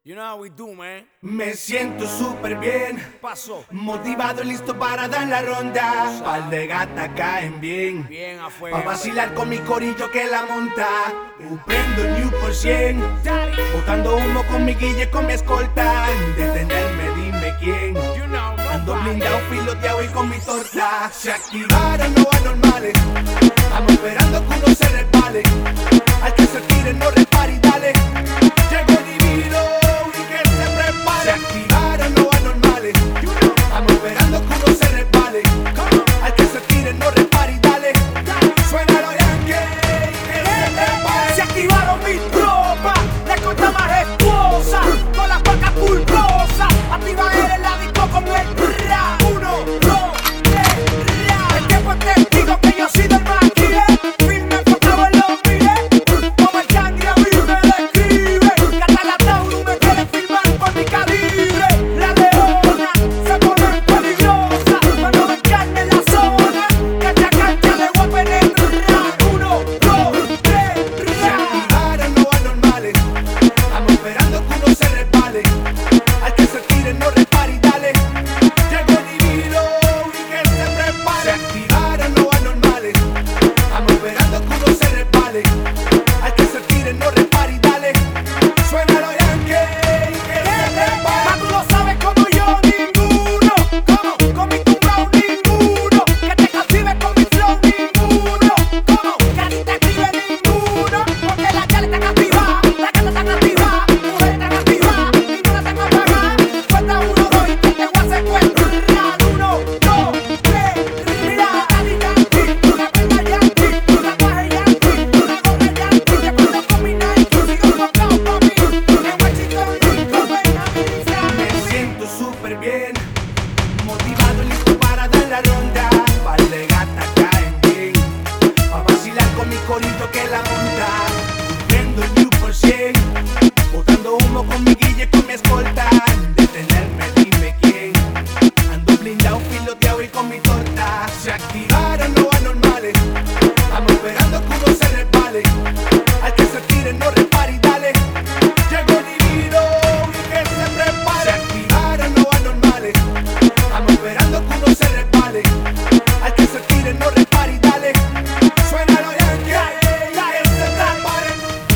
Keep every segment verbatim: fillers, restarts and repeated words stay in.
You know how we do, man. Me siento súper bien, Paso. motivado y listo para dar la ronda. Par de gatas caen bien, Bien afuera. pa' vacilar con mi corillo que la monta. Uh, prendo el New por cien, botando humo con mi guille, con mi escolta. Detenerme, dime quién. You know, Ando nobody. blindado, piloteado y con mi torta. Se activaron los anormales, estamos esperando que uno se resbale. Al que se tire no repare y dale. Llegó divino y que se prepare. Se activaron los anormales, estamos esperando que uno se resbale. Al que se tire no repare y dale. Suena los yankees y que se prepare. Se activaron mis tropas, la escolta majestuosa, con las vacas pulposas. Activa el la disco como el ra. Uno, dos, tres, ra. El tiempo es testigo que yo soy del maquile. Firme enfocado en los miles. Como el cangre a mí me describe. Que hasta la Tauro me quiere filmar por mi calibre. La leona se pone peligrosa cuando me encarne en la zona. Que esta cancha le voy a penetrar. Uno, dos, tres, Se ra. activaron los anormales, estamos esperando que uno se resbale. Al que se tire no repare y dale. Llegó divino y que se prepare. Se activaron los anormales, estamos esperando que uno se resbale. Al que se tire no repare y dale. Suena los yankees y que se prepare. Mas tú lo sabes como yo, ninguno. Como con mi tumbao, ninguno. Que te cautives con mi flow, ninguno. Como que a ti te escribe ninguno. Porque la chale está activa, la gata está activa, mujer está activa, ninguna está apagada. Cuenta uno, dos y que te voy a secuestrar. Uno, dos, tres, mira. Daddy Yankee, una prenda Yankee, un tatuaje Yankee, una gorra Yankee. Te cuento con mi Nike, sigo enfocado pa' mí. En Washington, como en América. Me siento súper bien, motivado y listo para dar la ronda. Par de gatas caen bien, pa' vacilar con mi corillo que la monta. Prendo el New por cien, botando humo con mi guille, con mi escolta. Detenerme, dime quién. Ando blindado, piloteado y con mi torta. Se activaron los anormales, estamos esperando que uno se resbale. Al que se tire no repare y dale. Llegó divino y que se prepare. Se activaron los anormales, estamos esperando que uno se resbale. Al que se tire no repare y dale. Suena los yankees y que se prepare.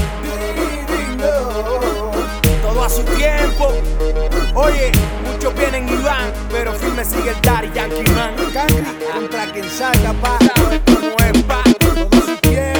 Todo a su tiempo. Oye, muchos vienen y van, pero firme sigue el Daddy Yankee Man. Cangri contra quien salga, pa. ¿Sabes cómo es, pa? Todo a su tiempo.